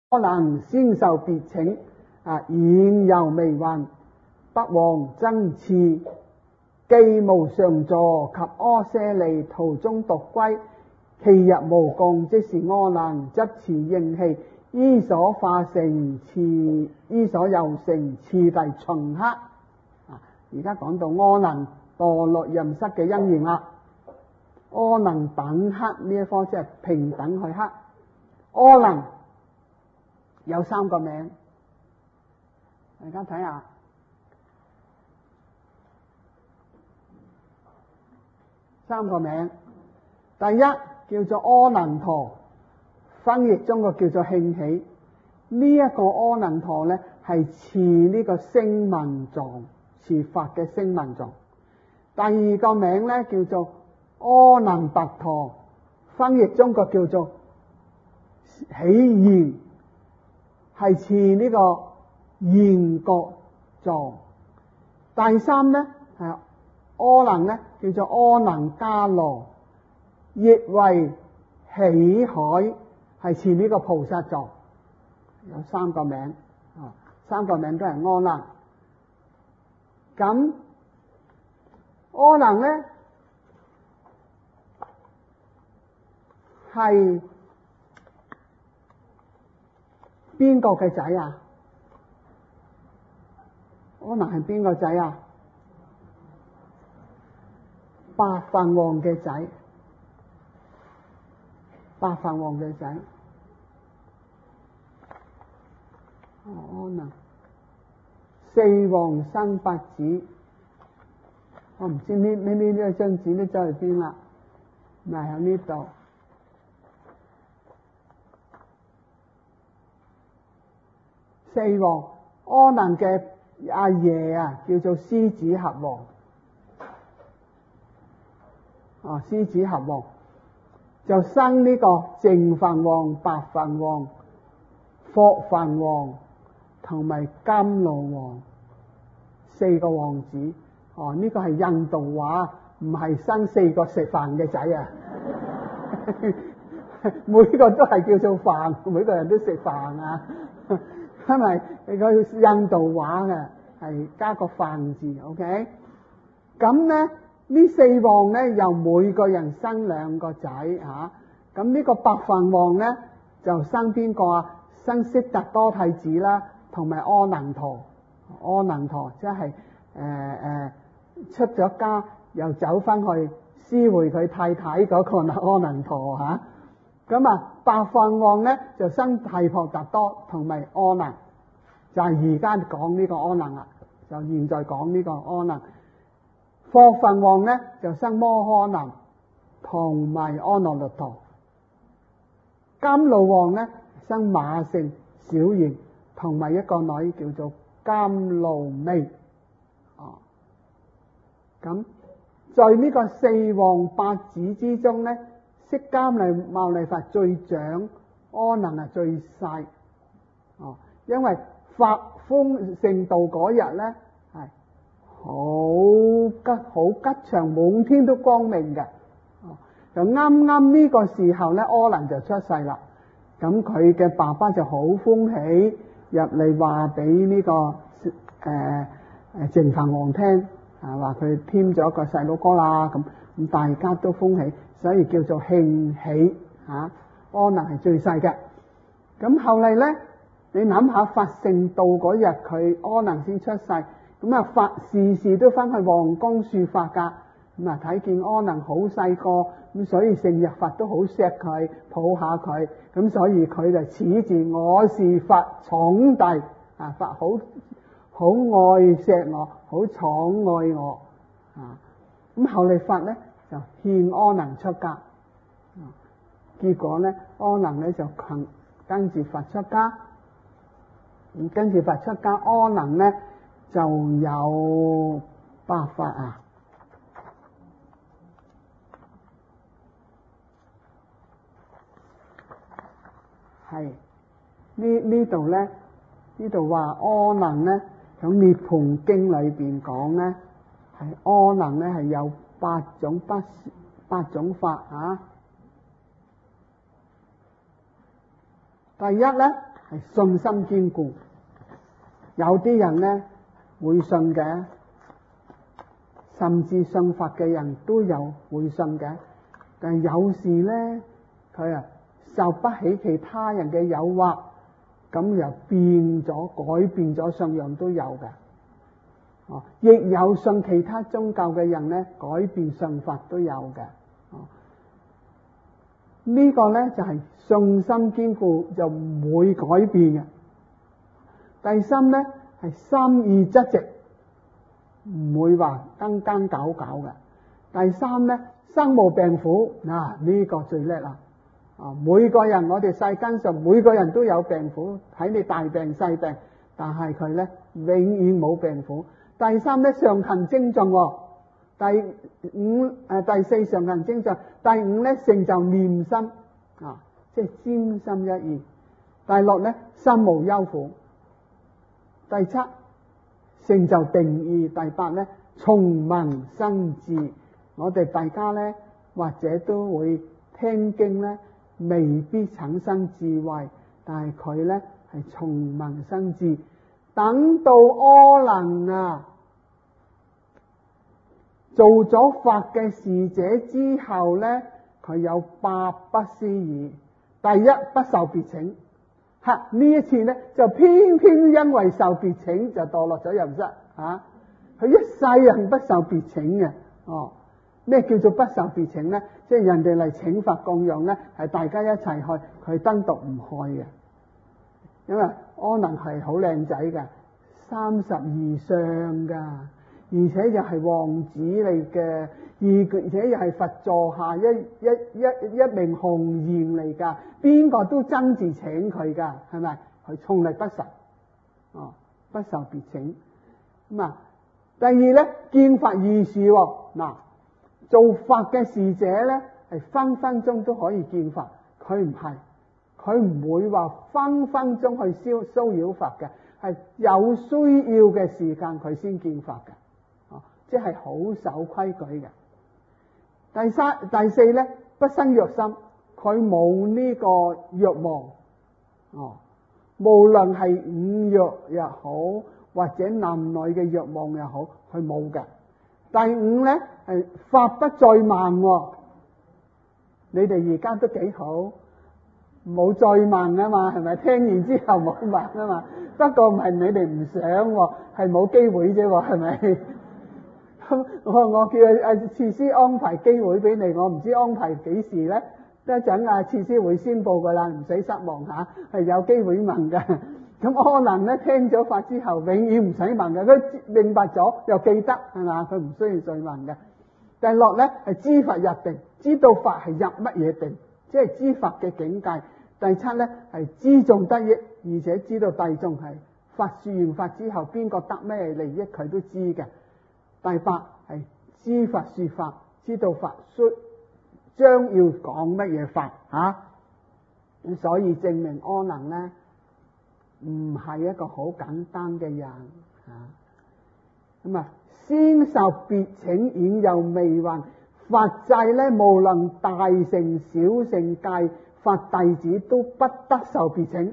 柯能先受別請，現猶未還，北王僧賜，既無常坐及阿舍利，途中獨歸，其日無共，即是柯能執持應器，依所化成依所有成次第旬刻。而家講到柯能墮落任室嘅因緣啦。柯能等刻呢一科即係平等去刻。柯能有3個名，大家睇下。3個名，第一叫做柯能陀，翻譯中個叫做興起。呢一個柯能陀呢係持呢個聲聞藏，持法嘅聲聞藏。第二個名呢叫做柯能跋陀，翻譯中個叫做起現，係持呢個現覺藏。第三呢係柯能呢叫做柯能迦羅，譯為起海，係持呢個菩薩藏。有3個名，3個名都係柯能。咁柯能呢係邊個嘅仔啊？柯能係邊個仔啊？白飯王嘅仔，白飯王嘅仔。柯能4王生8子，我唔知呢張紙呢走去邊啦，咪喺呢度。4王柯能嘅阿爺啊，叫做獅子合王。獅子合王就生呢個淨飯王、白飯王、霍飯王同埋甘露王4個王子。呢個係印度話，唔係生4個食飯嘅仔啊。每個都係叫做飯，每個人都食飯啊。因為你個印度話嘅係加個飯字 ，OK？ 咁呢4王呢，又每個人生2個仔嚇。咁呢個白飯王呢，就生邊個啊？生悉達多太子啦，同埋柯能陀。柯能陀即係出咗家又走翻去私會佢太太嗰個柯能陀嚇。咁白飯王呢，就生提婆達多同埋柯能，就係而家講呢個柯能啦，就現在講呢個柯能。霍飯王呢，就生摩訶男同埋阿那律陀。甘露王呢，生馬勝小賢同埋一個女叫做甘露媚。咁在呢個4王8子之中呢，釋迦牟尼佛最長，柯能係最細。因為發風盛道嗰日呢，係好吉祥，滿天都光明嘅。就啱啱呢個時候呢，柯能就出世啦。咁佢嘅爸爸就好歡喜入嚟話俾呢個淨飯王聽，話佢添咗個細佬哥啦。咁大家都歡喜，所以叫做慶喜嚇。柯能係最細嘅。咁後嚟呢，你諗下發盛道嗰日，佢柯能先出世。咁法事都翻去皇宮說法噶。咁睇見柯能好細個，咁所以成日佛都好錫佢，抱下佢。咁所以佢就恃住我是佛寵弟，佛好愛錫我，好寵愛我。咁後嚟佛呢，就獻柯能出家。結果呢，柯能呢，就跟住佛出家。跟住佛出家，柯能呢就有8法啊。係呢度呢，呢度話柯能呢，喺涅槃經裏邊講呢，係柯能呢係有8種法啊。第一呢， 係信心堅固。有啲人咧會信嘅，甚至信佛嘅人都有會信嘅，但係有時咧佢受不起其他人嘅誘惑，咁又改變咗信仰都有嘅。亦有信其他宗教嘅人咧改變信法都有嘅。呢個咧就係信心堅固就唔會改變嘅。第三咧係心意質直，唔會話更搞嘅。第三咧生無病苦，呢個最叻啦。每個人我哋世間上每個人都有病苦，睇你大病細病，但係佢咧永遠冇病苦。第三咧常行精進，第四常行精進，第五咧成就念心，即係專心一意。第六咧心無憂苦。第七成就定意。第八咧從聞生智。我哋大家咧或者都會聽經咧，未必產生智慧，但係佢咧係從聞生智。等到阿難做咗法嘅侍者之後咧，佢有8不思議。第一，不受別請。呢一次咧就偏偏因為受別請就墮落咗入室。佢一世人不受別請嘅。咩叫做不受別請咧？即係人哋嚟請法供養咧，係大家一齊去，佢單獨唔去嘅。因為阿難係好靚仔嘅，32相噶，而且又係王子嚟嘅，而且又係佛座下一名紅顏嚟噶，邊個都爭住請佢噶，係咪？佢從嚟不受，不受別請。第二咧見法易事。做法嘅侍者咧係分分鐘都可以見法，佢唔係，佢唔會話分分鐘去騷擾法嘅，係有需要嘅時間佢先見法嘅，即係好守規矩嘅。第四咧不生欲心，佢冇呢個欲望，無論係五欲又好或者男女嘅欲望又好，佢冇嘅。第五咧係法不再慢。你哋而家都幾好，冇再慢啊嘛，係咪？聽完之後冇慢啊嘛。不過唔係你哋唔想，係冇機會啫，係咪？我叫次師安排機會俾你，我唔知安排幾時咧。一陣次師會宣布噶啦，唔使失望吓，係有機會問噶。咁阿難咧聽咗法之後，永遠唔使問嘅，佢明白咗又記得，係嘛？佢唔需要再問嘅。第六咧係知法入定，知道法係入乜嘢定，即係知法嘅境界。第七咧係知眾得益，而且知道大眾係法說完法之後邊個得咩利益，佢都知嘅。第八係知法說法，知道法說將要講乜嘢法咁所以證明阿難咧唔係一個好簡單嘅人先受別請，演又未還。法制咧，無論大乘小乘戒法弟子都不得受別請。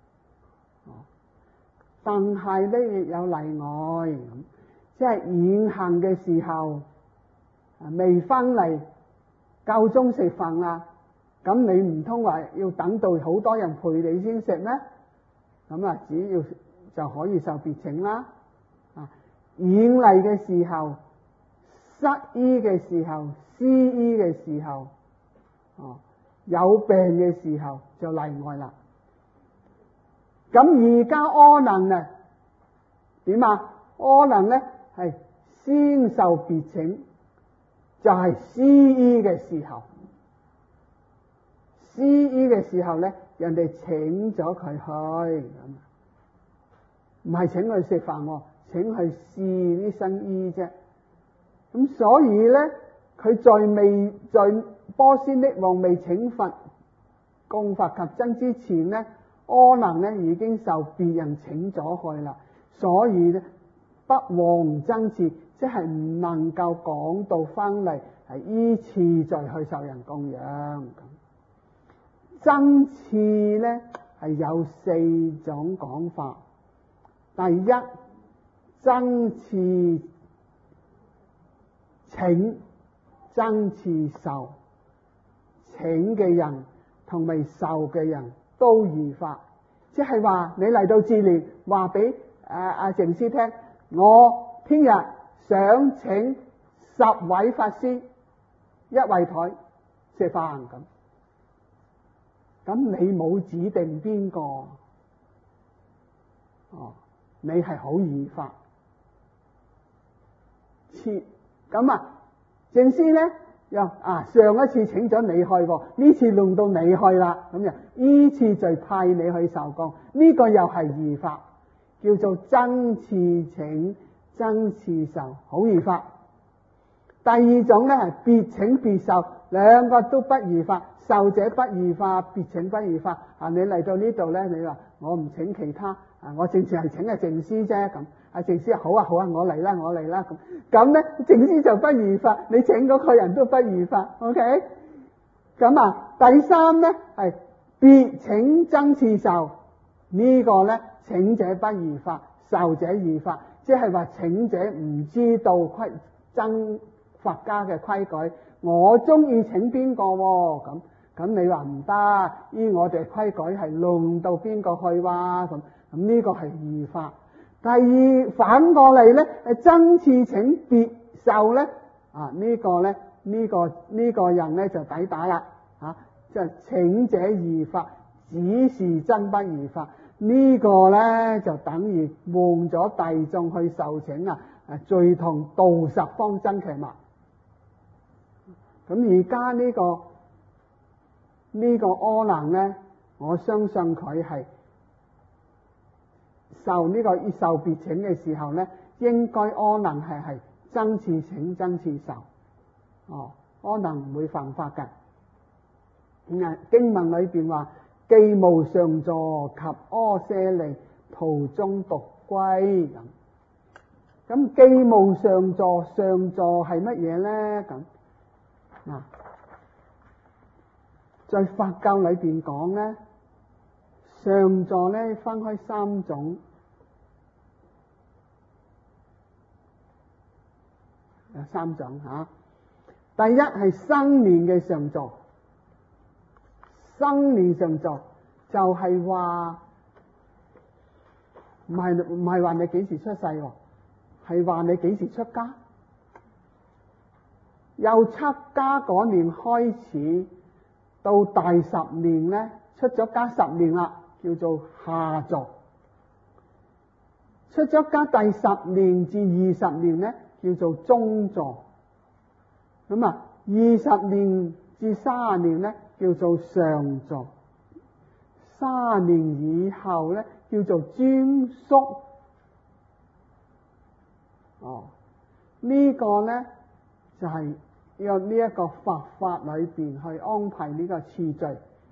但係咧亦有例外，即係演行嘅時候未翻嚟夠鐘食飯啦，咁你唔通話要等到好多人陪你先食咩？咁只要就可以受別請啦。演嚟嘅時候、失醫嘅時候、施醫嘅時候、有病嘅時候就例外啦。咁而家阿難點阿難咧係先受別請，就係施醫嘅時候。施醫嘅時候咧，人哋請咗佢去，唔係請佢食飯，請佢試啲新醫啫。咁所以咧，佢在波斯匿王未請佛供法及僧之前咧，阿難咧已經受別人請咗去啦。所以咧，不枉僧次，即係唔能夠講到翻嚟係依次序去受人供養。僧次咧係有4種講法。第一，僧次請，僧次受，請嘅人同埋受嘅人都異法，即係話你嚟到治療，話俾靜師聽，我聽日想請10位法師一圍台食飯咁你冇指定邊個，你係好異法。咁靜師咧又上一次請咗你去，呢次輪到你去啦，咁就依次就派你去受供，呢個又係異法，叫做僧次請，僧次受，好異法。第二種咧係別請別受，兩個都不異法，受者不異法，別請不異法。你嚟到呢度咧，你話我唔請其他，我正正係請靜師啫咁。靜師好啊，我嚟啦咁咧，靜師就不異法，你請嗰個人都不異法。OK， 咁第三咧係別請僧次受，呢個咧請者不異法，受者異法，即係話請者唔知道僧佛家嘅規矩，我中意請邊個咁你話唔得，依我哋規矩係輪到邊個去咁呢個係異法。第二反過嚟咧，僧次請別受咧，呢個人咧就抵打啦，即係請者異法，只是真不異法。呢個咧就等於換咗大眾去受請罪同道十方真奇物。咁而家呢個阿難咧，我相信佢係受別請嘅時候咧，應該阿難係僧次請，僧次受。阿難唔會犯法嘅。經文裏邊話，既無上座及阿闍黎，途中獨歸咁既無上座，上座係乜嘢咧？在佛教裏邊講咧，上座咧分開3種，有3種第一係生年嘅上座，生年上座就係話唔係話你幾時出世係話你幾時出家。由出家嗰年開始到第10年咧，出咗家10年啦，叫做下座。出咗家第10年至20年咧，叫做中座。咁20年至30年咧，叫做上座。30年以後咧，叫做專宿。呢個咧就係有呢一個佛法裏邊去安排呢個次序。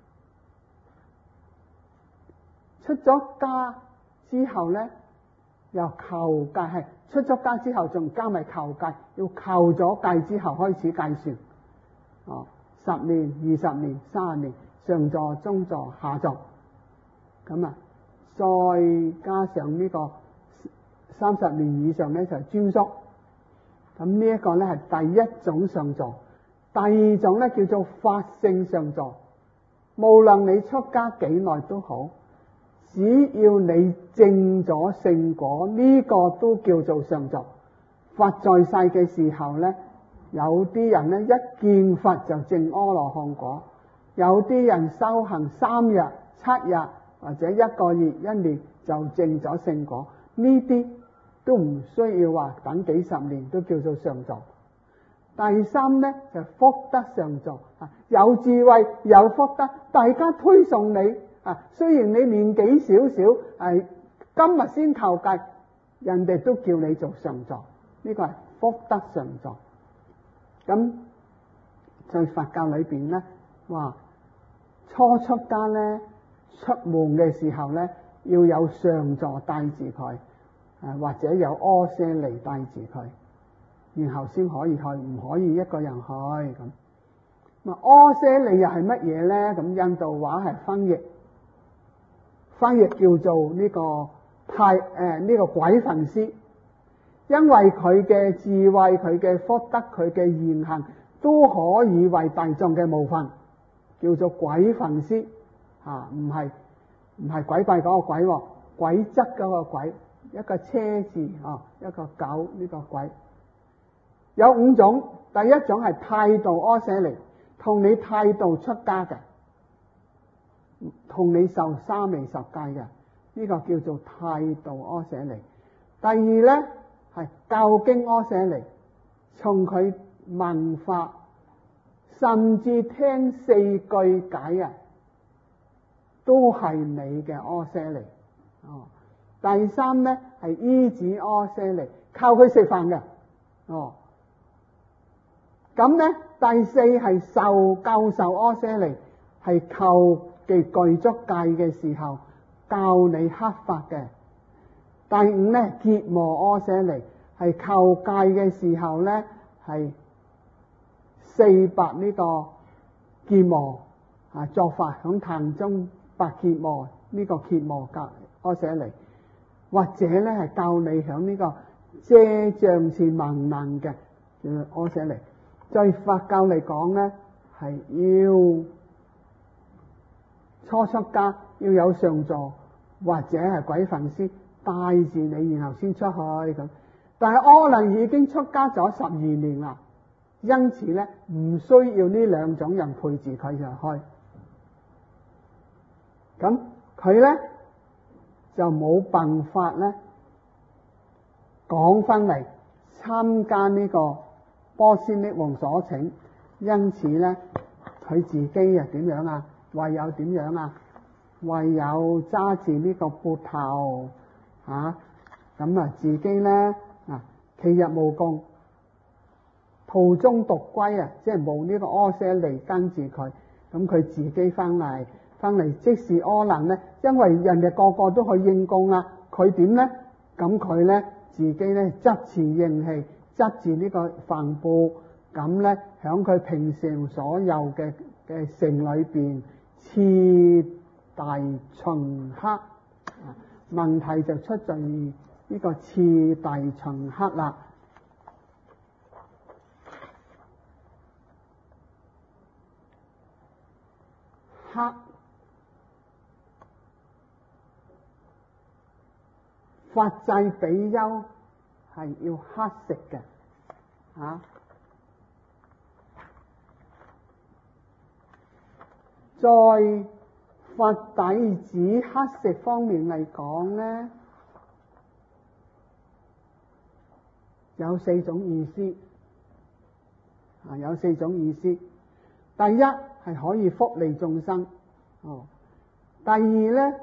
出咗家之後咧，又求戒，係出咗家之後仲加埋求戒，要求咗戒之後開始計算。10年、20年、30年，上座、中座、下座。咁再加上呢個30年以上咧就係專宿。咁呢一個咧係第一種上座。第二種咧叫做法性上座，無論你出家幾耐都好，只要你證咗聖果，呢個都叫做上座。佛在世嘅時候咧，有啲人咧一見佛就證阿羅漢果，有啲人修行3日、7日或者1個月、1年就證咗聖果，呢啲都唔需要話等幾十年，都叫做上座。第三咧就福德上座，有智慧有福德，大家推崇你雖然你年紀少少，今日先求戒，人哋都叫你做上座，呢個係福德上座。咁在佛教裏邊咧，話初出家咧，出門嘅時候咧，要有上座帶住佢，或者有阿闍黎帶住佢，然後先可以去，唔可以一個人去咁。阿闍黎又係乜嘢咧？咁印度話係翻譯， 翻譯叫做呢個呢個鬼焚師，因為佢嘅智慧、佢嘅福德、佢嘅言行都可以為大眾嘅冒犯，叫做鬼焚師唔係鬼怪嗰個鬼，鬼則嗰個鬼，一個車字一個狗呢個鬼。有5種，第一種係態度阿闍黎，同你態度出家嘅，同你受沙彌十戒嘅，呢個叫做態度阿闍黎。第二呢係教經阿闍黎，從佢問法，甚至聽4句解都係你嘅阿闍黎。第三呢係依止阿闍黎，靠佢食飯嘅。咁呢第四係教授阿闍黎，係求嘅具足戒嘅時候教你克法嘅。第五呢羯磨阿闍黎，係求戒嘅時候呢係400呢個羯磨作法，響壇中8羯磨呢個羯磨教阿闍黎，或者呢係教你響呢個遮障是盲能嘅阿闍黎。在佛教嚟講呢，係要初出家要有上座或者係鬼焚師帶住你，然後先出去咁。但係可能已經出家咗12年啦，因此呢唔需要呢2種人陪住佢就去。咁佢呢就冇辦法呢講翻嚟參加呢個波斯匿王所請，因此呢佢自己點樣唯有點樣唯有揸住呢個缽頭咁自己呢其日無供，途中獨歸即係冇呢個阿闍黎跟住佢，咁佢自己翻嚟即是阿難呢，因為人哋個個都去應供啦，佢點呢？咁佢呢自己呢執持應器，執住呢個帆布，咁呢響佢平常所有嘅城裏邊次第旬刻，問題就出在於呢個次第旬刻啦。黑法制比丘係要乞食嘅在佛弟子乞食方面嚟講呢，有4種意思有4種意思。第一係可以福利眾生，第二呢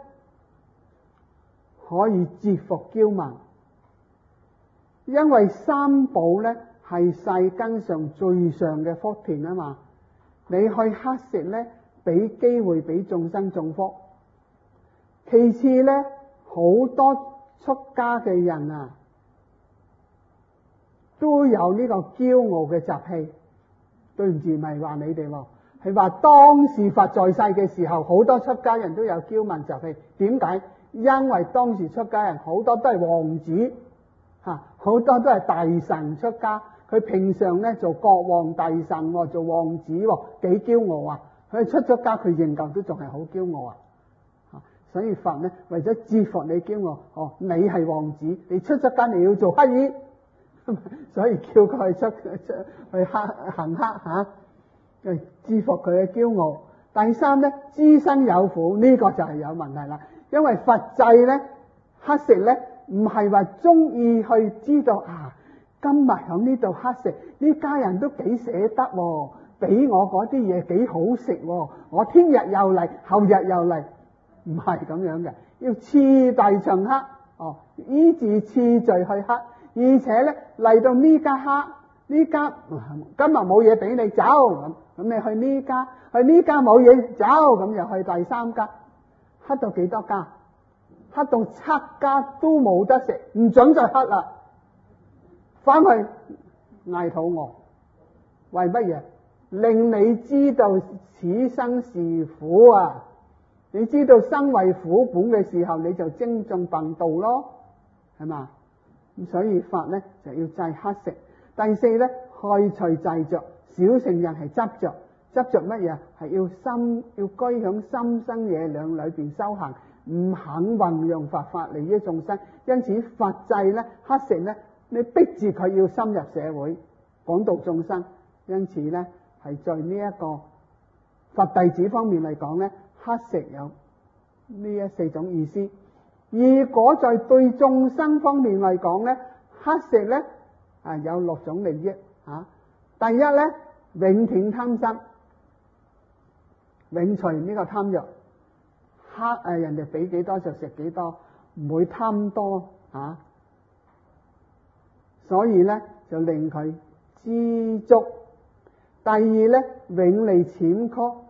可以折服驕慢，因為三寶呢係世間上最上嘅福田啊嘛，你去乞食呢俾機會俾眾生種福。其次呢，好多出家嘅人都有呢個驕傲嘅習氣。對唔住，唔係話你哋係話當時佛在世嘅時候，好多出家人都有驕慢習氣。點解？因為當時出家人好多都係王子好多都係大臣出家，佢平常呢做國王大臣做王子幾驕傲佢出咗家佢仍舊都仲係好驕傲所以佛呢為咗折服你驕傲，你係王子，你出咗家你要做乞兒所以叫佢去行乞制服佢嘅驕傲。第三呢，知身有苦，呢個就係有問題啦。因為佛制呢乞食呢唔係話中意去知道今日響呢度乞食，呢家人都幾捨得俾我嗰啲嘢幾好食我聽日又嚟，後日又嚟，唔係咁樣嘅，要次第旬刻依住次序去乞。而且呢嚟到呢家乞，呢家今日冇嘢俾你走，咁你去呢家，去呢家冇嘢走，咁又去第3家，乞到幾多家？乞到7家都冇得食，唔准再乞啦，翻去嗌肚餓。為乜嘢？令你知道此生是苦你知道生為苦本嘅時候，你就精進笨道咯，係嘛？咁所以法咧就要制乞食。第四咧，去除執着，小乘人係執着乜嘢？係要居響心生野兩裏邊修行，唔肯運用佛法利益眾生。因此佛制咧乞食咧，你逼住佢要深入社會廣度眾生。因此咧係在呢一個佛弟子方面嚟講咧，乞食有呢四種意思。如果在對眾生方面嚟講咧，乞食咧有6種利益啊。第一咧，永斷貪心，永除呢個貪欲，人哋俾幾多就食幾多，唔會貪多啊。所以咧就令佢知足。第二咧，永離諂曲。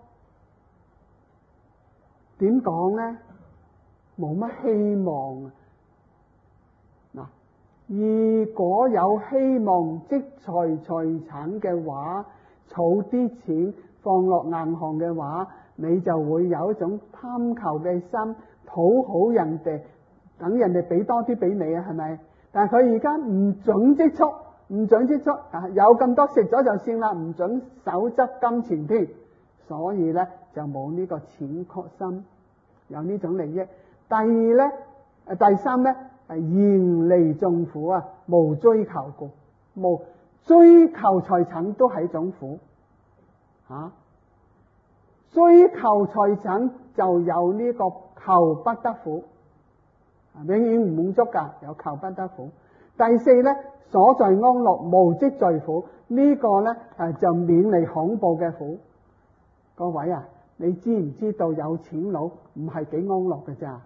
點講咧？冇乜希望啊！嗱，如果有希望積財產嘅話，儲啲錢放落銀行嘅話，你就會有一種貪求嘅心，討好人哋，等人哋俾多啲俾你啊，係咪？但係佢而家唔準積蓄，有咁多食咗就算啦，唔準手執金錢添，所以咧就冇呢個諂曲心，有呢種利益。第三咧係遠離眾苦啊，無追求故，無追求財產都係一種苦啊。追求財產就有呢個求不得苦，永遠唔滿足噶，有求不得苦。第四咧，所在安樂無積聚苦，呢個咧就免離恐怖嘅苦。各位啊，你知唔知道有錢佬唔係幾安樂嘅咋？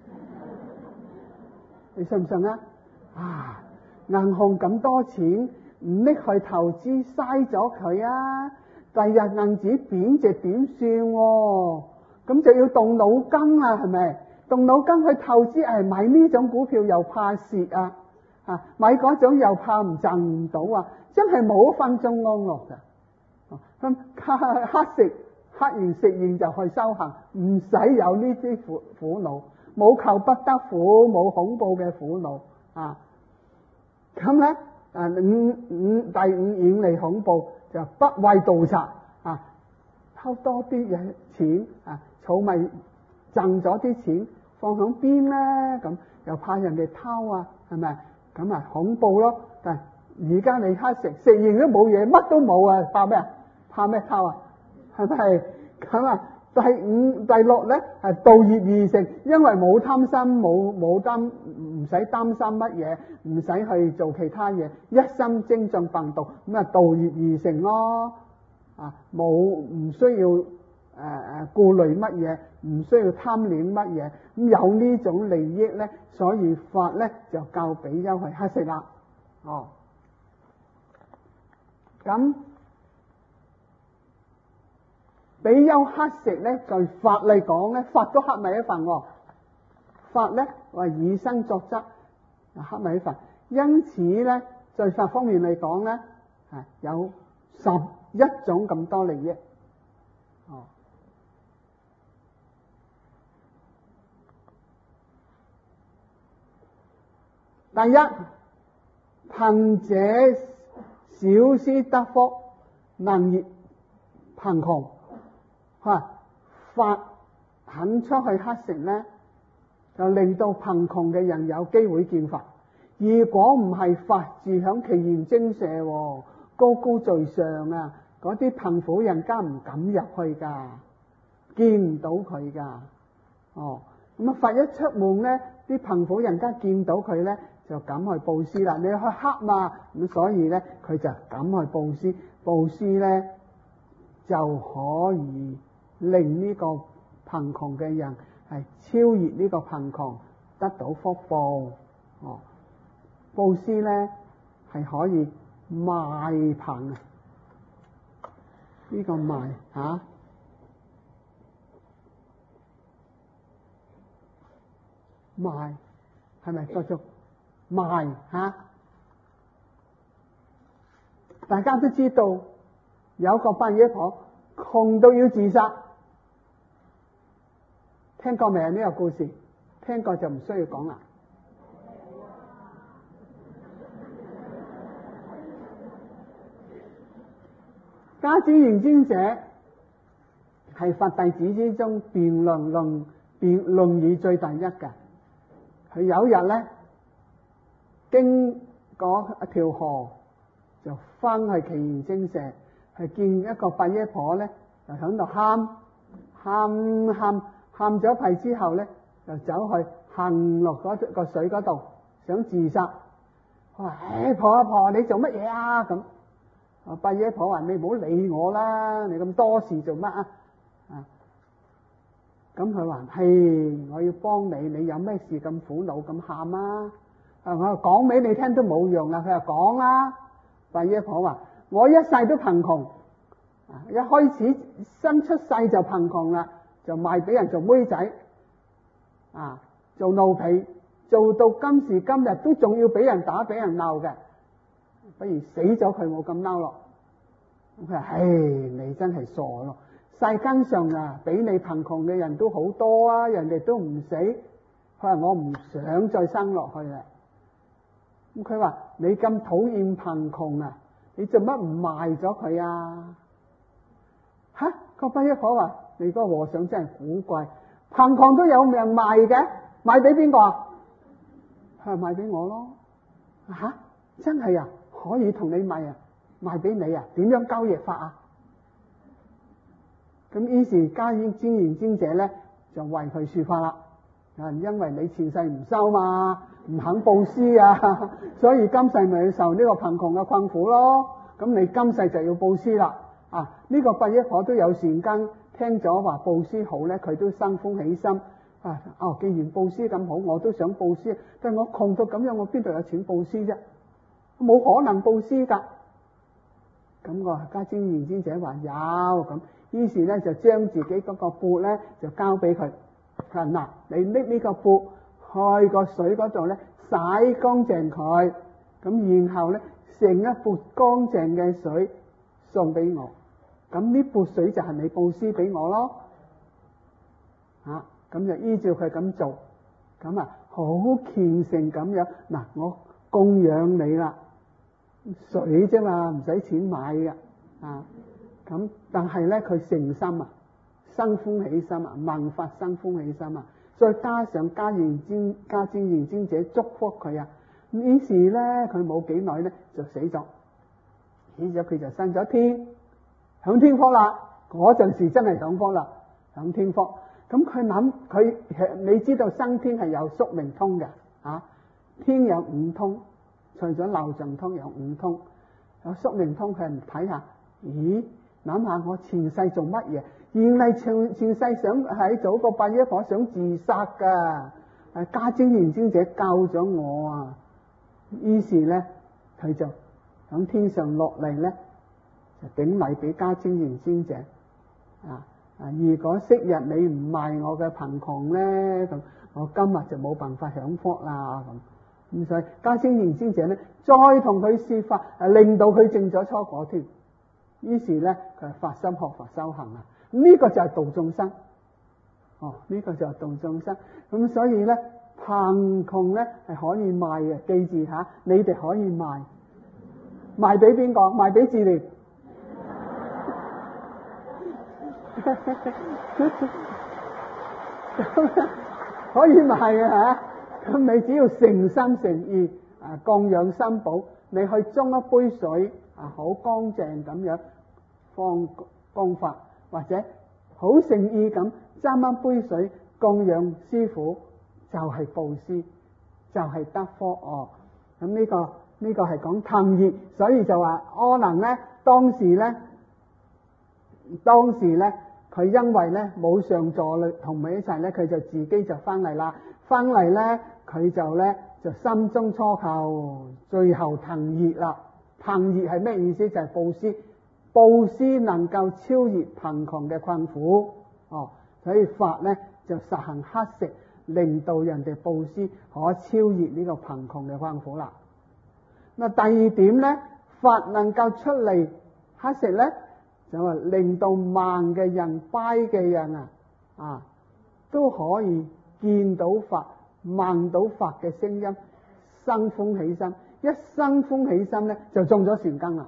你信唔信啊？銀行咁多錢，唔拎去投資，嘥咗佢啊！第日銀紙貶值點算喎？咁就要動腦筋啦，係咪？動腦筋去投資，買呢種股票又怕蝕啊！買嗰種又怕唔賺唔到啊！真係冇一分鐘安樂㗎。咁乞完食完就去修行，唔使有呢啲苦惱。冇求不得苦，冇恐怖嘅苦惱啊！咁咧第五遠離恐怖，就不為盜賊啊，偷多啲嘢錢啊，儲咪掙咗啲錢放響邊咧？咁又怕人哋偷啊，係咪？咁恐怖咯！但係而家你乞食完都冇嘢，乜都冇啊，怕咩啊？怕咩偷啊？係咪咁啊？第六咧係道業二成，因為冇貪心，唔使擔心乜嘢，唔使去做其他嘢，一心精進笨道，咁道業二成咯。唔需要顧慮乜嘢，唔需要貪戀乜嘢，咁有呢種利益咧，所以法咧就教比丘去乞食啦。咁比丘乞食咧，在法嚟講咧，法都乞咪一份喎。法咧話以身作則，乞咪一份。因此咧，在法方面嚟講咧，有11種咁多利益。第一，貧者少施得福，能越貧窮。法肯出去乞食咧，就令到貧窮嘅人有機會見法。如果唔係法住響祇園精舍，高高在上啊，嗰啲貧苦人家唔敢入去噶，見唔到佢噶。咁法一出門咧，啲貧苦人家見到佢咧，就敢去布施啦。你去乞嘛，咁所以咧，佢就敢去布施。布施咧就可以令呢個貧窮嘅人係超越呢個貧窮，得到福報。布施咧係可以賣貧啊！呢個賣賣係咪繼續賣大家都知道有個伯爺婆窮到要自殺， 聽過未啊？呢個故事聽過就唔需要講啦。迦旃延尊者係佛弟子之中辯論議最第一嘅。佢有一日咧，經過一條河，就翻去祇園精舍，係見一個八爺婆咧，就喺度喊咗一屁之後咧，就走去行落嗰個水嗰度，想自殺。我話：婆，你做乜嘢啊？咁八爺婆話：你唔好理我啦，你咁多事做乜啊？咁佢話：我要幫你，你有咩事咁苦惱咁喊啊？我講俾你聽都冇用啦。佢話：講啦。八爺婆話：我一世都貧窮，一開始新出世就貧窮啦，就賣俾人做妹仔，做奴婢，做到今時今日都仲要俾人打俾人鬧嘅，不如死咗佢冇咁嬲咯。佢話：你真係傻咯！世間上比你貧窮嘅人都好多啊，人哋都唔死。佢話：我唔想再生落去啦。咁佢話：你咁討厭貧窮啊，你做乜唔賣咗佢啊？個八爺婆話：你個和尚真係古怪，貧窮都有命賣嘅，賣俾邊個啊？佢話：賣俾我咯。真係啊？可以同你賣啊？賣俾你啊？點樣交易法啊？咁於是迦旃延尊者咧就為佢說法啦。因為你前世唔修嘛，唔肯布施啊，所以今世咪要受呢個貧窮嘅困苦咯。咁你今世就要布施啦。呢個八爺婆都有善根，聽咗話布施好咧，佢都生歡喜心。既然布施咁好，我都想布施，但係我窮到咁樣，我邊度有錢布施啫？冇可能布施噶。咁個迦旃延尊者話有咁，於是咧就將自己嗰個缽咧就交俾佢。嗱，你拎呢個缽去個水嗰度咧洗乾淨佢，咁然後咧盛一缽乾淨嘅水送俾我，咁呢缽水就係你布施俾我咯。咁就依照佢咁做，咁好虔誠咁樣。我供養你啦，水啫嘛，唔使錢買嘅。咁但係咧佢誠心生歡喜心聞法生歡喜心再加上迦旃延尊者祝福佢於是咧佢冇幾耐咧就死咗，佢就生咗天，享天福啦。嗰陣時真係享福啦，享天福。咁佢諗你知道生天係有宿命通嘅，天有五通，除咗漏盡通有五通，有宿命通。佢睇下，諗下我前世做乜嘢？原嚟前世想喺做個八爺婆想自殺噶，迦旃延尊者救咗我於是咧佢就響天上落嚟咧，就頂禮俾迦旃延尊者。如果昔日你唔賣我嘅貧窮咧，咁我今日就冇辦法享福啦。咁所以迦旃延尊者咧再同佢說法，令到佢證咗初果添。於是咧佢係發心學佛修行呢個就係度眾生。呢個就係度眾生。咁所以咧貧窮咧係可以賣嘅，記住下，你哋可以賣俾邊個？賣俾自憐。可以賣嘅咁你只要誠心誠意供養三寶，你去裝一杯水好乾淨咁樣供法，或者好誠意咁斟一杯水供養師父，就係布施，就係得福。咁呢個係講騰熱，所以就話可能咧當時咧佢因為咧冇上座同佢一齊咧，佢就自己就翻嚟啦。翻嚟咧佢就心中初求，最後騰熱啦。騰熱係咩意思？就係布施，布施能夠超越貧窮嘅困苦。所以法咧就實行乞食，令到人哋布施可超越呢個貧窮嘅困苦啦。第二點咧，法能夠出嚟乞食咧，就話令到盲嘅人、跛嘅人都可以見到法、聞到法嘅聲音，生歡喜心。一生歡喜心咧，就種咗善根啦。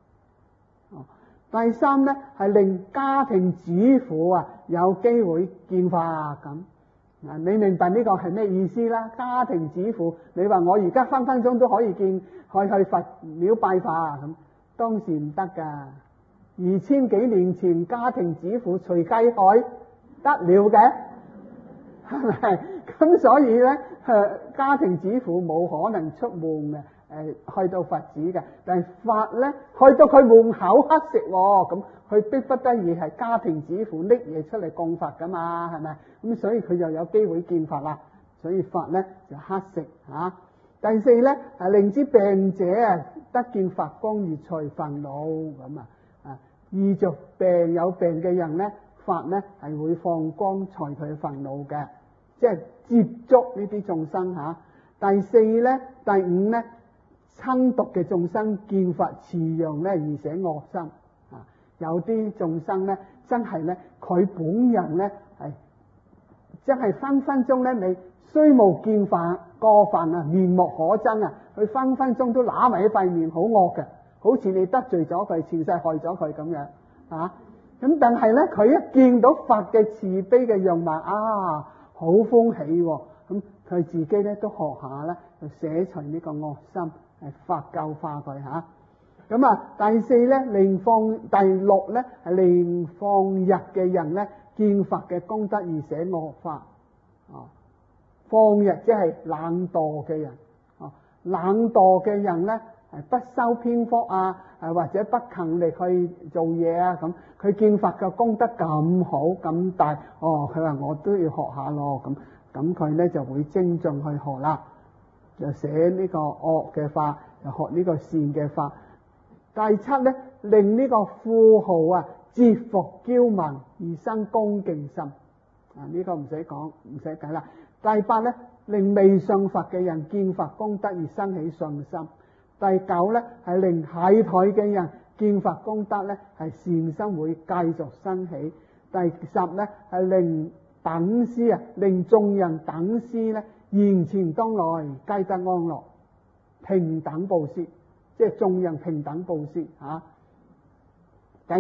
第三咧，係令家庭主婦啊有機會見法咁。你明白呢個係咩意思啦？家庭主婦，你話我而家分分鐘都可以見，去佛廟拜法咁，當時唔得噶。2000幾年前，家庭主婦隨雞海得了嘅，係咪？咁所以咧，家庭主婦冇可能出門嘅。去到佛寺嘅，但係法咧去到佢門口乞食喎，咁佢逼不得已係家庭主婦拎嘢出嚟供法噶嘛，係咪？咁所以佢就有機會見法啦。所以法咧就乞食嚇。第四咧係令之病者啊得見法光而除煩惱咁啊。遇着有病嘅人咧，法咧係會放光除佢煩惱嘅，即係接觸呢啲眾生嚇。第四咧，第五咧。親讀嘅眾生見法持揚咧而捨惡心啊！有啲眾生咧真係咧佢本人咧係真係分分鐘咧你雖無見法過分啊面目可憎啊，佢分分鐘都揦埋一塊面好惡嘅，好似你得罪咗佢前世害咗佢咁樣啊！咁但係咧佢一見到法嘅慈悲嘅樣貌啊，好歡喜喎！咁佢自己咧都學下咧就捨除呢個惡心。法教化佢嚇，咁啊第四咧令放，第六咧係令放逸嘅人咧見法嘅功德而捨惡法。放逸即係懶惰嘅人，懶惰嘅人咧係不修邊幅啊，或者不勤力去做嘢啊咁，佢見法嘅功德咁好咁大，佢話我都要學下咯，咁佢咧就會精進去學啦。就寫呢個惡嘅法，就學呢個善嘅法。第七咧，令呢個富豪啊折服驕民而生恭敬心。呢個唔使講，唔使計啦。第八咧，令未信佛嘅人見法功德而生起信心。第九咧，係令懈怠嘅人見法功德咧係善心會繼續生起。第十咧，係令等施啊，令眾人等施咧。現前當來皆得安樂，平等布施，即係眾人平等布施嚇。第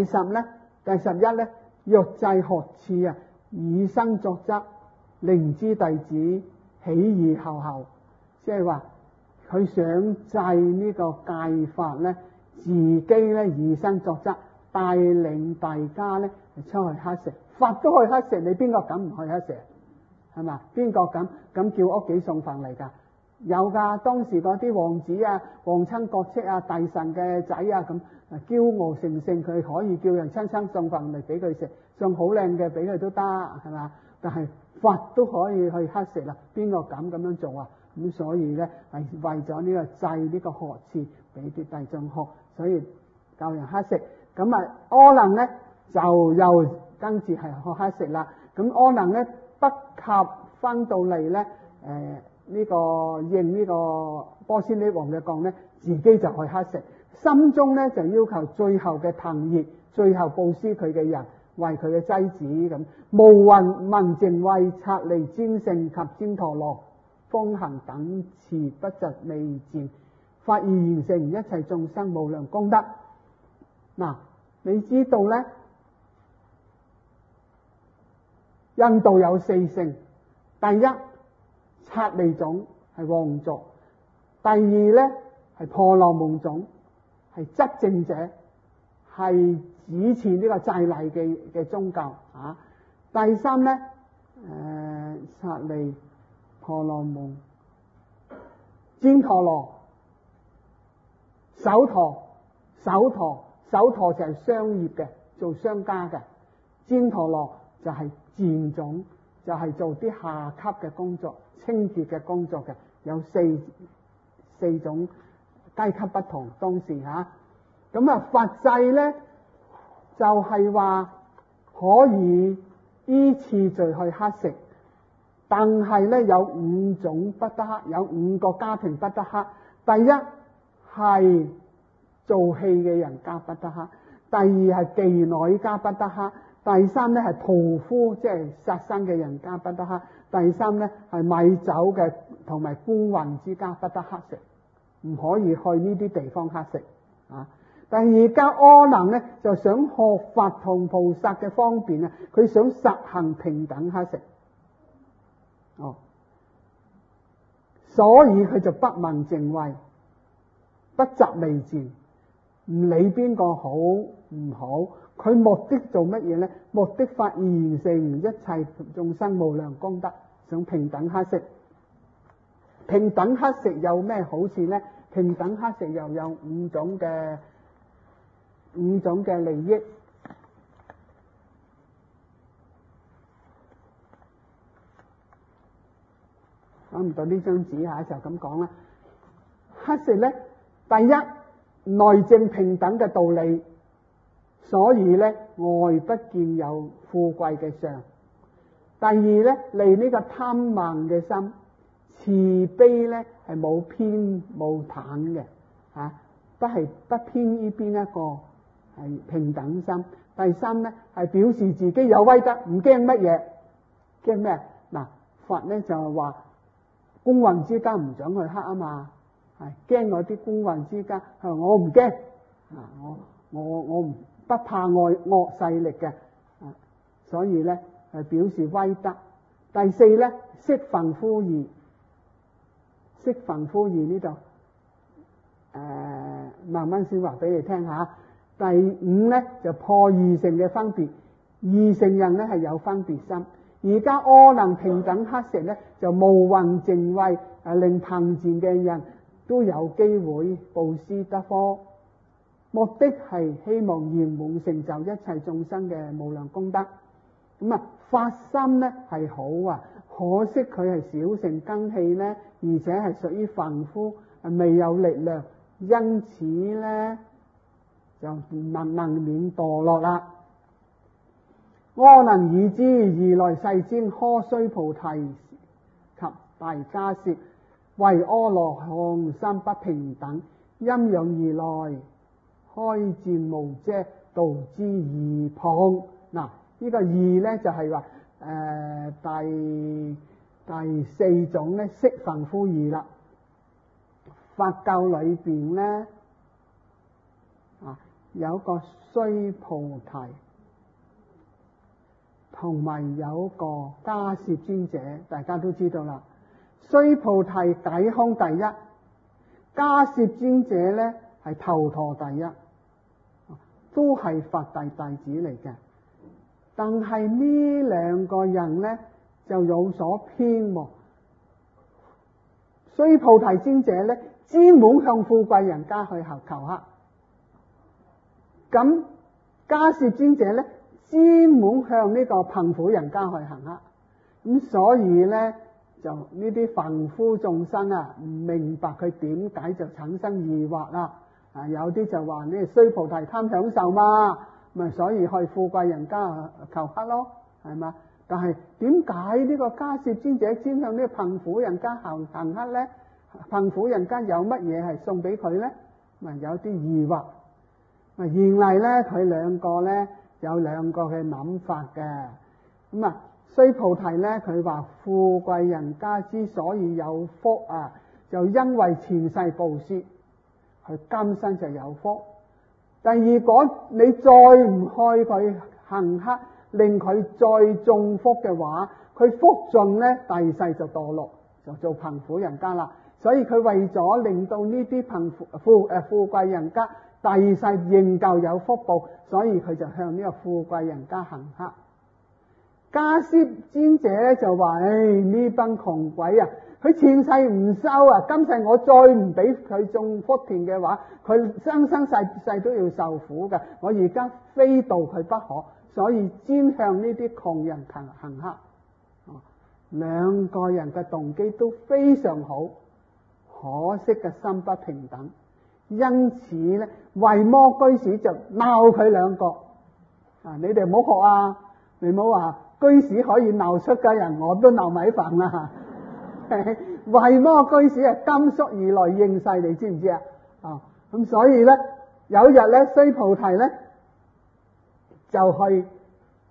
11咧，欲制學次啊，以身作則，令之弟子起而後後，即係話佢想制呢個戒法咧，自己咧以身作則，帶領大家咧出去乞食，法都去乞食，你邊個敢唔去乞食？係嘛？邊個咁叫屋企送飯嚟㗎？有㗎，當時嗰啲王子啊、皇親國戚啊、大臣嘅仔啊咁，驕傲成性，佢可以叫人親親送飯嚟俾佢食，送好靚嘅俾佢都得，係嘛？但係佛都可以去乞食啦，邊個敢咁樣做啊？咁所以咧係為咗呢個制呢個學次俾啲大眾學，所以教人乞食。咁啊，阿能咧就又跟住係學乞食啦。咁阿能咧不及翻到嚟咧，呢個應呢個波斯匿王嘅講咧，自己就去乞食，心中咧就要求最後嘅騰熱，最後布施佢嘅人，為佢嘅妻子咁。無云文淨為剎利尊勝及旃陀羅風行等持不疾未漸，發而完成一切眾生無量功德。嗱，你知道咧，印度有四聖，第一剎利種係王族，第二咧係婆羅門種係執政者，係主持呢個戒禮嘅宗教啊。第三咧剎利、婆羅門、旃陀羅、首陀就係商業嘅，做商家嘅，旃陀羅就係賤種，就係做啲下級嘅工作、清潔嘅工作嘅，有四種階級不同。當時嚇，咁啊佛制咧就係話可以依次序去乞食，但係咧有5種不得乞，有5個家庭不得乞。第一係做戲嘅人家不得乞，第二係妓女家不得乞， 第三咧係屠夫，即係殺生嘅人家不得乞。第三咧係米酒嘅同埋官宦之家不得乞食，唔可以去呢啲地方乞食啊。但係而家阿能咧就想學佛同菩薩嘅方便啊，佢想實行平等乞食，所以佢就不問淨穢，不擇微賤，唔理邊個好唔好。佢目的做乜嘢呢？目的發現成一切眾生無量功德，想平等乞食。平等乞食有咩好處呢？平等乞食又有五種嘅利益。攞唔到呢張紙下就咁講啦。乞食呢，第一內證平等嘅道理。所以咧，外不見有富貴嘅相。第二咧，離呢個貪慢嘅心，慈悲咧係冇偏冇袒嘅，不偏於邊一個，係平等心。第三咧係表示自己有威德，唔驚乜嘢，驚咩？嗱，佛咧就係話官宦之家唔准去乞啊嘛，係驚嗰啲官宦之家，我唔驚我唔。不怕惡勢力嘅，所以咧係表示威德。第四咧，釋憤呼義，釋憤呼義呢度慢慢先話俾你聽下。第五咧就破異性嘅分別，異性人咧係有分別心。而家阿能平等乞食咧就無蘊淨穢，令貧賤嘅人都有機會布施得科。目的係希望圓滿成就一切眾生嘅無量功德。咁發心咧係好啊，可惜佢係小乘根器咧，而且係屬於凡夫，未有力量，因此咧就難免墮落啦。阿能已知如來世尊呵須菩提及大迦葉，為阿羅漢心不平等，因養而來。開戰無遮，導之二旁。嗱，呢個二咧就係話第四種咧，釋憤呼義啦。佛教裏邊咧有個須菩提，同埋有個迦葉尊者，大家都知道啦。須菩提解空第一，迦葉尊者咧係頭陀第一。都係佛弟子嚟嘅，但係呢兩個人呢就有所偏喎。須菩提尊者呢專門向富貴人家去求乞，咁迦葉尊者呢專門向呢個貧苦人家去行乞。咁所以呢，就呢啲凡夫眾生唔明白佢點解就產生疑惑啦。有啲就話呢須菩提貪享受嘛，咪所以去富貴人家求乞咯，係嘛？但係點解呢個迦葉尊者專向呢個貧苦人家行乞呢？貧苦人家有乜嘢係送俾佢呢？咪有啲疑惑。原來呢，佢兩個呢有兩個嘅諗法嘅。咁須菩提呢，佢話富貴人家之所以有福就因為前世布施。佢今生就有福。第二，如果你再唔開佢行乞，令佢再中福嘅話，佢福盡呢，第二世就墮落，就做貧苦人家啦。所以佢為咗令到呢啲富貴人家第二世仍舊有福報，所以佢就向呢個富貴人家行乞。迦葉尊者咧就話：呢班窮鬼啊！佢前世唔收今世我再唔俾佢種福田嘅話，佢生生世世都要受苦嘅。我而家非度佢不可，所以專向呢啲窮人行乞。兩個人嘅動機都非常好，可惜嘅心不平等，因此咧，維摩居士就鬧佢兩個。你哋唔好學你唔好話居士可以鬧出家人，我都鬧米飯啦。維摩居士係甘肅而來應世，你知唔知咁所以咧，有一日咧，須菩提咧就去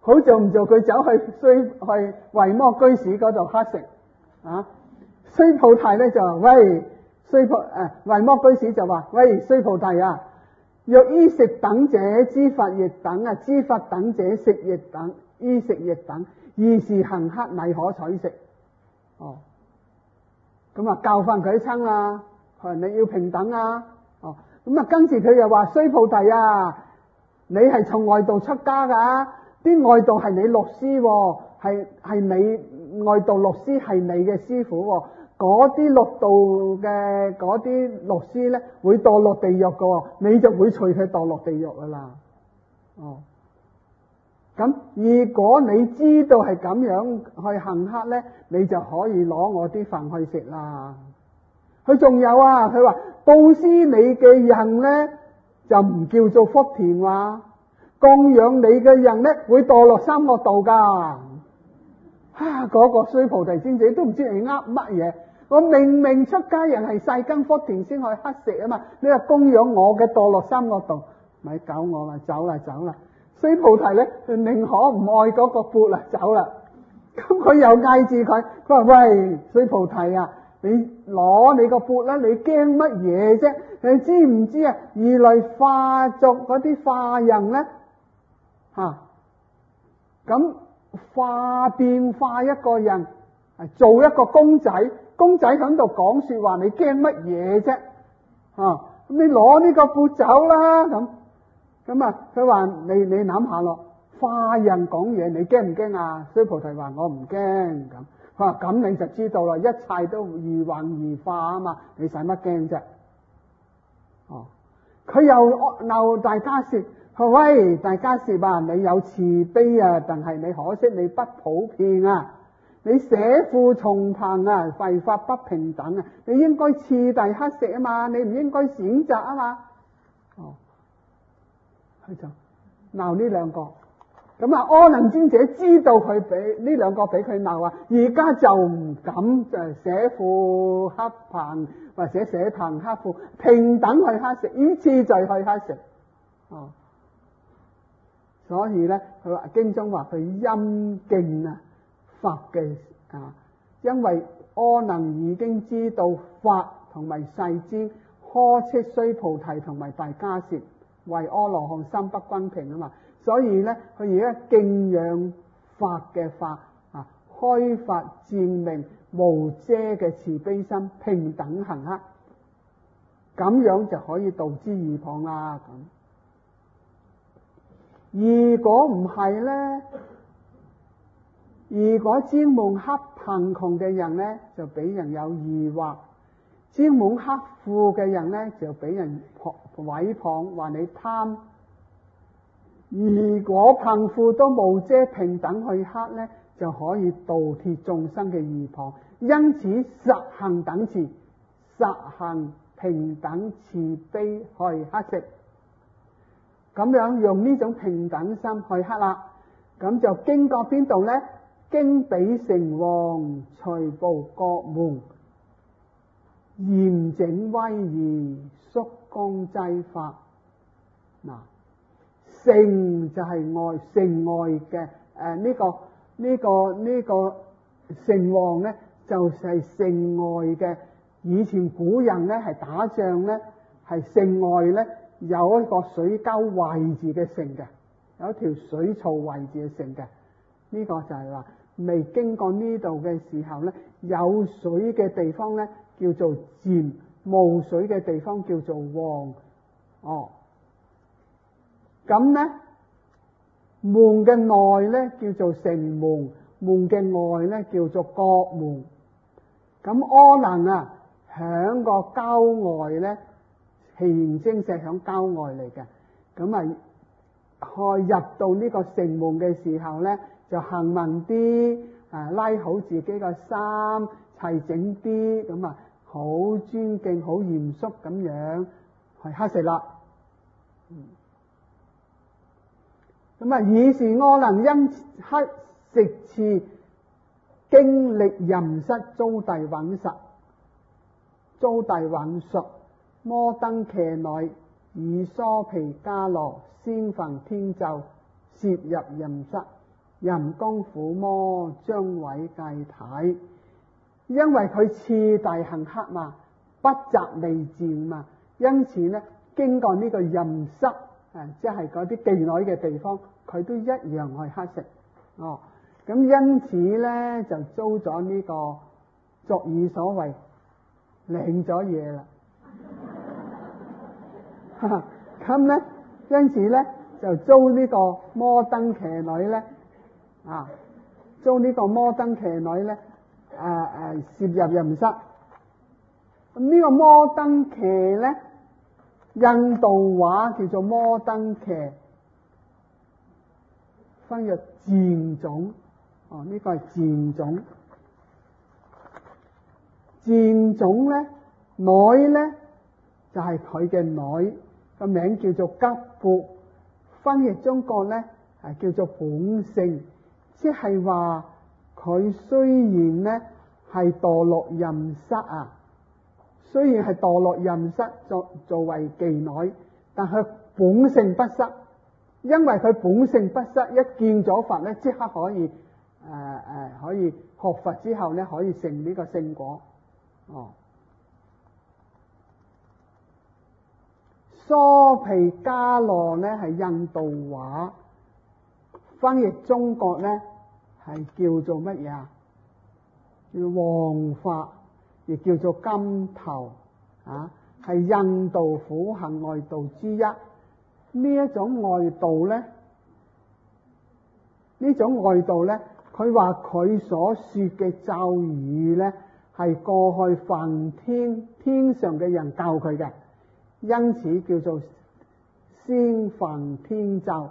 好做唔做佢走去維摩居士嗰度乞食啊？須菩提咧就話：喂，維摩居士就話：喂，須菩提啊，若衣食等者，知法亦等啊；知法等者，食亦等，衣食亦等。二是行乞，乃可取食。哦，咁啊教翻佢一餐啦，佢話你要平等啊。哦，咁啊跟住佢又話：須菩提啊，你係從外道出家噶，啲外道係你律師，係你外道律師係你嘅師傅，嗰啲律道嘅嗰啲律師咧會墮落地獄噶，你就會隨佢墮落地獄噶啦。哦，咁如果你知道係咁樣去行乞咧，你就可以攞我啲飯去食啦。佢仲有啊，佢話布施你嘅人咧就唔叫做福田話，供養你嘅人咧會墮落三惡道噶。嗰個須菩提先生都唔知你噏乜嘢。我明明出家人係世間福田先去乞食啊嘛，你話供養我嘅墮落三惡道，咪搞我啦，走啦。須菩提咧寧可唔愛嗰個缽啦，走啦。咁佢又嗌住佢話：喂，須菩提啊，你攞你個缽啦，你驚乜嘢啫？你知唔知啊？如來化作嗰啲化人咧，咁變化一個人，做一個公仔喺度講說話，你驚乜嘢啫？咁你攞呢個缽走啦。咁啊，佢話你諗下咯，化人講嘢，你驚唔驚啊？須菩提話我唔驚。佢話咁你就知道啦，一切都如幻如化啊嘛，你使乜驚啫？佢又鬧大迦葉，佢話：喂，大迦葉啊，你有慈悲啊，但係你可惜你不普遍啊，你捨富從貧啊，違法不平等啊，你應該次第乞食啊嘛，你唔應該選擇啊嘛。佢就鬧呢兩個。咁啊，阿難尊者知道佢俾呢兩個俾佢鬧啊，而家就唔敢就捨富乞貧或者捨貧乞富，平等去乞食，依次序去乞食。所以咧，佢話經中話佢欽敬啊法嘅因為阿難已經知道法同埋世尊呵斥須菩提同埋大迦葉為阿羅漢心不均平啊嘛。所以咧，佢而家敬仰法嘅法開發漸明無遮嘅慈悲心，平等行乞，咁樣就可以導之二旁啦。如果唔係咧，如果專門乞貧窮嘅人咧，就俾人有疑惑；專門乞富嘅人咧，就俾人毀謗，話你貪。如果貧富都無遮平等去乞咧，就可以度脫眾生嘅疑旁。因此實行等持，實行平等慈悲去乞食，咁樣用呢種平等心去乞啦。咁就經過邊度咧？經比城隍隨部各門，嚴整威儀，肅恭濟法。城就係外，城外嘅呢個城隍咧，就係城外嘅。以前古人咧係打仗咧，係城外咧有一個水溝圍住嘅城嘅，有一條水槽圍住嘅城嘅。呢個就係話未經過呢度嘅時候咧，有水嘅地方咧叫做漸，無水嘅地方叫做隍。咁咧門嘅內咧叫做城門，門嘅外咧叫做國門。咁阿難啊，響個郊外咧，祇園精舍響郊外嚟嘅。咁入到呢個城門嘅時候咧，就行文啲，拉好自己個衫，齊整啲，咁好尊敬、好嚴肅咁樣去乞食啦。以是阿難因乞食次經歷淫失，遭遞允述，摩登騎內以梳皮迦羅，先焚天咒，攝入淫室。 淫公苦魔將毀戒體，因為佢次第行黑嘛，不擇利賤嘛，因此咧經過呢個淫室即係嗰啲妓女嘅地方，佢都一樣去乞食。咁因此咧就遭咗呢個俗語所謂領咗嘢啦。咁咧因此咧就遭呢個摩登騎女咧遭呢個摩登騎女咧攝入淫室。咁呢個摩登騎咧，印度話叫做摩登騎，翻譯賤種。呢個係賤種。賤種咧，女咧就係佢嘅女，個名叫做吉婦。翻譯中國咧係叫做本性，即係話佢雖然咧係墮落淫室雖然係墮落淫室作為妓女，但係本性不失，因為佢本性不失，一見咗佛咧即刻可以可以學佛之後咧可以成呢個聖果。梳皮迦羅咧係印度話，翻譯中國咧係叫做乜嘢叫黃髮，亦叫做金頭係印度苦行外道之一。呢一種外道咧，佢話佢所說嘅咒語咧係過去梵天上嘅人教佢嘅，因此叫做先梵天咒。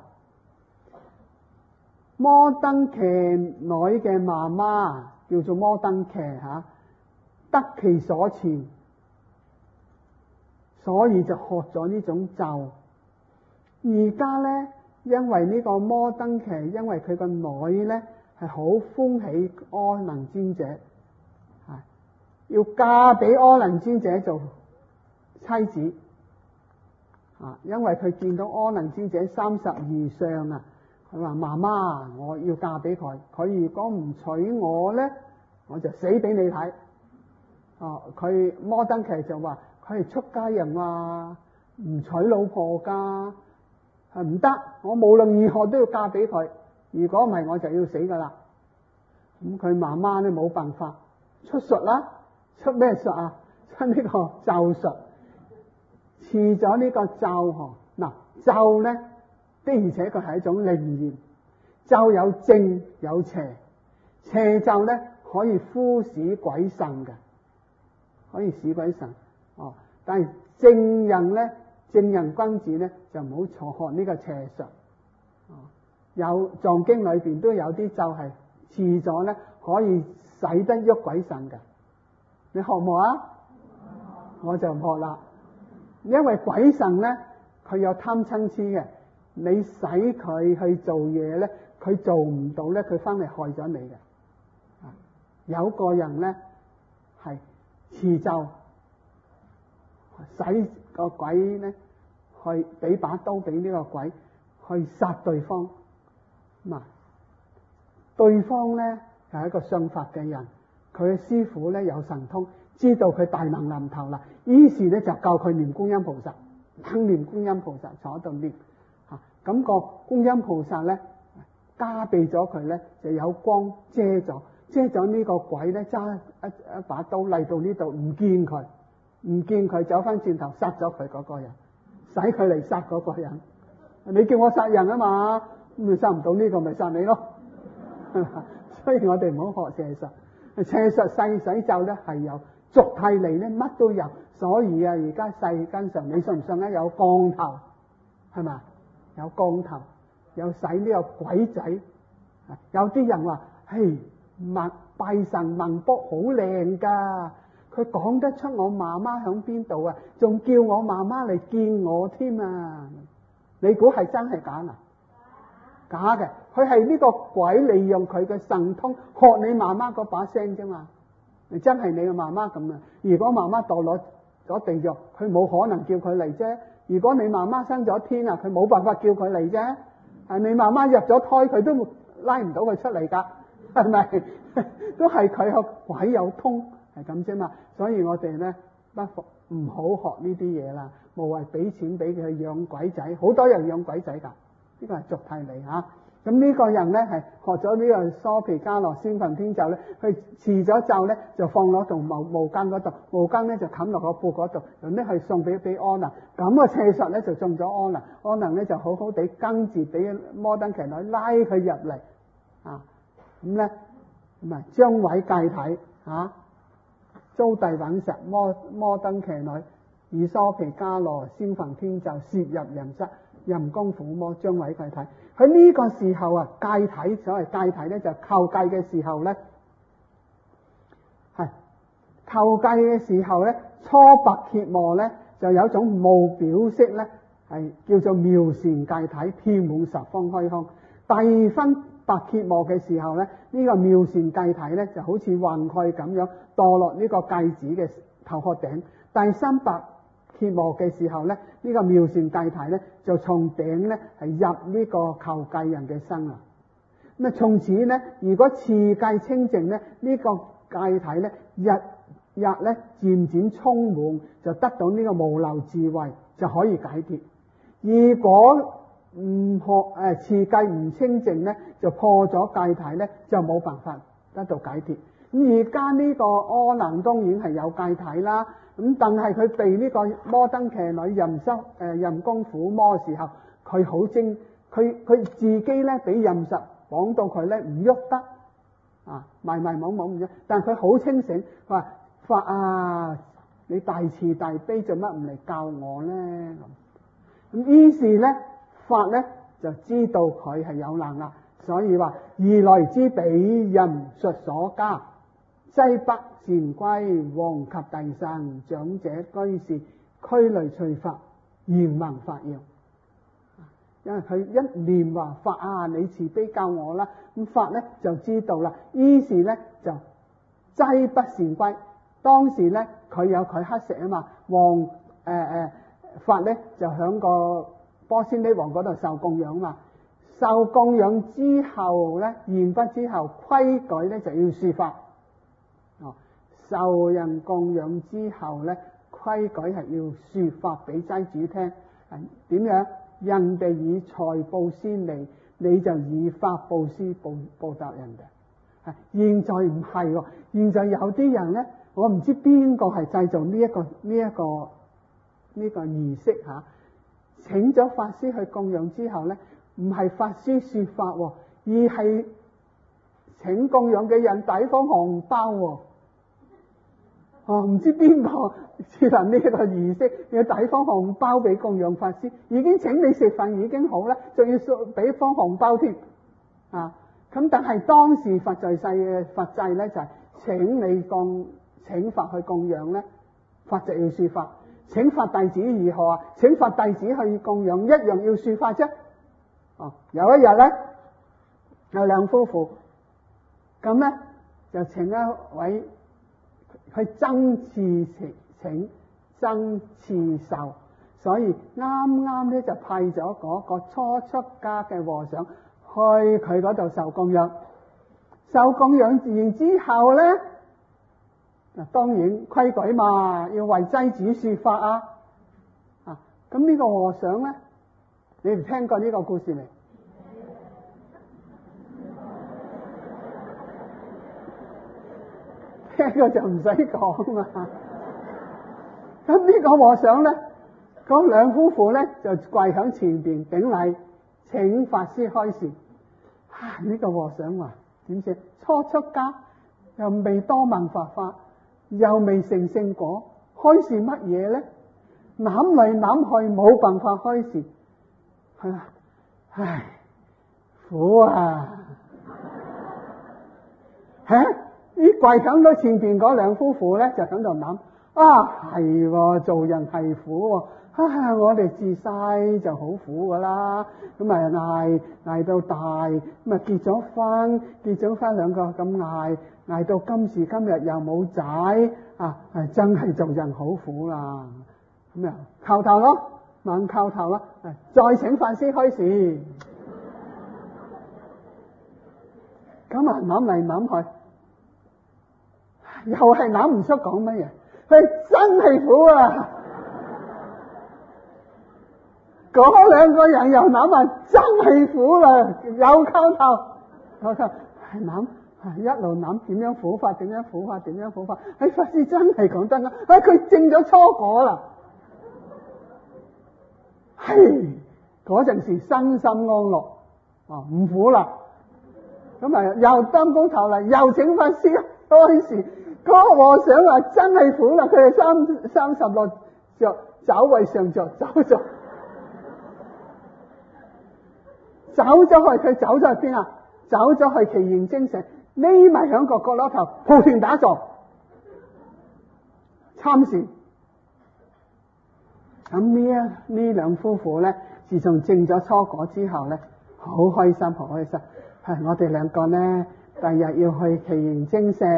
摩登騎女嘅媽媽叫做摩登騎得其所前，所以就學咗呢種咒。而家咧，因為呢個摩登騎，因為佢個女咧係好歡喜阿能尊者，要嫁俾阿能尊者做妻子。因為佢見到阿能尊者32相佢話媽媽，我要嫁俾佢，佢如果唔娶我咧，我就死俾你睇。佢摩登騎就話佢係出家人唔娶老婆噶，唔得，我無論如何都要嫁俾佢，如果唔係我就要死噶啦。咁佢媽媽咧冇辦法，出術啦，出咩術出呢個咒術，賜咗呢個咒。咒咧的而且確係一種靈言，咒有正有邪，邪咒咧可以呼使鬼神嘅，可以使鬼神。但係正人君子咧就唔好學呢個邪術。有藏經裏邊都有啲咒係賜咗咧可以使得喐鬼神嘅，你學唔學我就唔學啦，因為鬼神咧佢有貪嗔痴嘅，你使佢去做嘢咧，佢做唔到咧，佢翻嚟害咗你嘅。有個人咧係持咒，使個鬼咧去俾把刀俾呢個鬼去殺對方。對方咧係一個信佛嘅人，佢嘅師傅咧有神通，知道佢大能臨頭啦，於是咧就教佢念觀音菩薩。念觀音菩薩坐喺度念，咁個觀音菩薩咧加被咗佢咧就有光遮咗呢個鬼咧揸一把刀嚟到呢度，唔見佢走翻轉頭殺咗佢嗰個人，使佢嚟殺嗰個人。你叫我殺人啊嘛，咁你殺唔到呢個咪殺你咯。所以我哋唔好學邪術，邪術細使咒咧係有，俗諦嚟咧乜都有。所以而家世間上你信唔信咧有降頭，係咪？有降頭，有使呢個鬼仔。有啲人話嘿，拜神問卜好靚噶，佢講得出我媽媽響邊度仲叫我媽媽嚟見我添啊！你估係真係假假嘅，佢係呢個鬼利用佢嘅神通學你媽媽嗰把聲啫嘛。你真係你嘅媽媽咁如果媽媽墮落咗地獄，佢冇可能叫佢嚟啫。如果你媽媽升咗天佢冇辦法叫佢嚟啫。你媽媽入咗胎，佢都拉唔到佢出嚟㗎，係咪？都係佢個鬼有通，係咁啫嘛。所以我哋咧不服唔好學呢啲嘢啦，無謂俾錢俾佢養鬼仔，好多人養鬼仔㗎，呢個係俗題嚟嚇。咁呢個人咧係學咗呢個疏皮迦羅先訓天咒咧，佢持咗咒咧就放落度毛巾嗰度，毛巾咧就冚落個布嗰度，然後咧去送俾阿難，咁個邪術咧就中咗阿難，阿難咧就好好地跟住俾摩登騎女拉佢入嚟啊，咁咧唔係將毀戒體啊，遭遞揾石摩登騎女以疏皮迦羅先訓天咒攝入人室，任功撫摸將毀戒體。佢呢個時候啊，戒體所謂戒體咧就叩戒嘅時候咧，係叩戒嘅時候咧，初白羯磨咧就有一種無表色咧，係叫做妙善戒體，遍滿十方虛空。第二分白羯磨嘅時候咧，呢個妙善戒體咧就好似雲蓋咁樣墮落呢個戒指嘅頭殼頂。第三白羯磨嘅時候咧，呢個妙善戒體咧就從頂咧係入呢個叩戒人嘅身啊。咁啊，從此咧，如果持戒清淨咧，呢個戒體咧日咧漸漸充滿，就得到呢個無漏智慧，就可以解脫。如果唔學持戒唔清淨咧，就破咗戒體咧，就冇辦法得到解脫。咁而家呢個阿難當然係有戒體啦。咁但係佢被呢個摩登騎女任功撫摸嘅時候，佢好精，佢自己咧俾任實綁到佢咧唔喐得啊，迷迷惘惘唔喐。但係佢好清醒，佢話法啊，你大慈大悲做乜唔嚟教我咧？咁於是咧法咧就知道佢係有能啦，所以話如來之彼任術所加，西北善歸王及帝神長者居士拘雷隨法嚴弘法要。因為佢一念話法啊，你慈悲教我啦，咁法咧就知道啦，於是咧就西北善歸。當時咧佢有佢乞食啊嘛，法咧就響個波斯匿王嗰度受供養嘛，受供養之後咧完畢之後規矩咧就要說法。受人供養之後咧，規矩係要說法俾齋主聽。點樣？人哋以財布施你，你就以法布施報答人哋。現在唔係喎，現在有啲人咧，我唔知邊個係製造呢一個儀式嚇。請咗法師去供養之後咧，唔係法師說法喎，而係請供養嘅人抵封紅包喎。唔知邊個設立呢個儀式，要抵封紅包俾供養法師，已經請你食飯已經好啦，仲要俾封紅包添啊！咁但係當時佛在世嘅佛制咧就係請法去供養咧，法就要說法。請法弟子如何啊？請法弟子去供養一樣要說法啫。有一日咧，有兩夫婦，咁咧就請一位去增賜請增賜受，所以啱啱咧就派咗嗰個初出家嘅和尚去佢嗰度受供養。受供養完之後咧，當然規矩嘛，要為齋主說法啊！咁呢個和尚咧，你哋聽過呢個故事未？聽過就唔使講啦。咁呢個和尚咧，嗰兩夫婦咧就跪響前邊頂禮，請法師開示。呢個和尚話：點知初出家，又未多聞佛法，又未成聖果，開示乜嘢咧？諗嚟諗去冇辦法開示。唉，苦啊！呢跪響到前邊嗰兩夫婦咧，就喺度諗：係做人係苦喎。我哋自細就好苦噶啦，咁啊捱到大，咁啊結咗婚兩個咁捱到今時今日又冇仔真係做人好苦啦。咁啊叩頭咯，猛叩頭啦，再請法師開示。 咁啊諗嚟諗去，又係諗唔出講乜嘢。佢真係苦啊！嗰兩個人又諗啊，真係苦啦，又溝頭，我就係諗，一路諗點樣苦法，點樣苦法，點樣苦法。法師真係講得啱，佢證咗初果啦，係嗰陣時身心安樂，唔苦啦。咁啊又登高頭嚟，又請法師開示。嗰個和尚話真係苦啦，佢係36着走為上着走咗。走咗去，佢走咗去邊啊？走咗去奇形精舍，匿埋響個角落頭，蒲團打坐參禪。咁呢兩夫婦咧，自從證咗初果之後咧，好開心，好開心。我哋兩個咧，第日要去奇形精舍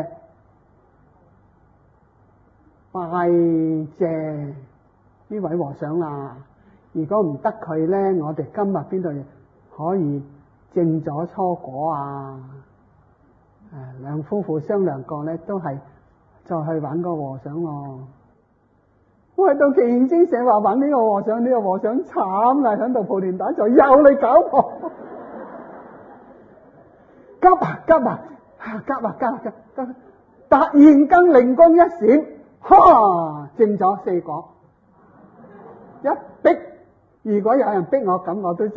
拜謝呢位和尚啦。如果唔得佢咧，我哋今日邊度可以證咗初果啊？兩夫婦商量過咧，都係就去揾個和尚咯。我去到奇形精舍話揾呢個和尚，呢個和尚慘啦，喺度蒲團打坐，又嚟搞我，急啊！突然間靈光一閃，證咗4果。一逼，如果有人逼我，咁我都制。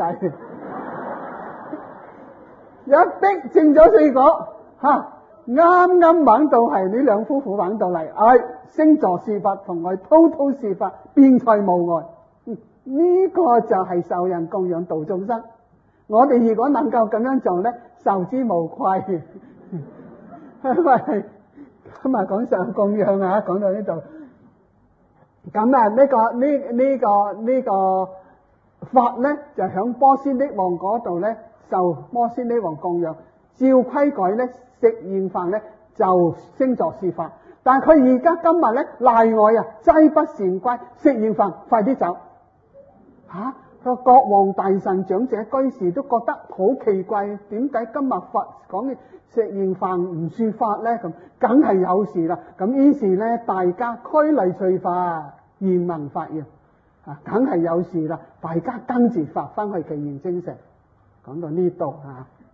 一逼證咗4果，啱啱揾到係呢兩夫婦揾到嚟，星座事法同我滔滔事法，辯才無礙。呢個就係受人供養度眾生。我哋如果能夠咁樣做咧，受之無愧。因為今日講受供養啊，講到呢度。咁啊，呢個法咧，就響波斯匿王嗰度咧，受波斯匿王供養。照規矩咧，食完飯咧就升座事法。但佢而家今日咧賴我啊，擠不善歸，食完飯快啲走。個國王大臣長者居士都覺得好奇怪，點解今日佛講食完飯唔說法咧？咁梗係有事啦。咁於是咧，大家拘泥隨法，言聞法要梗係有事啦。大家跟住法翻去奇形精舍。講到呢度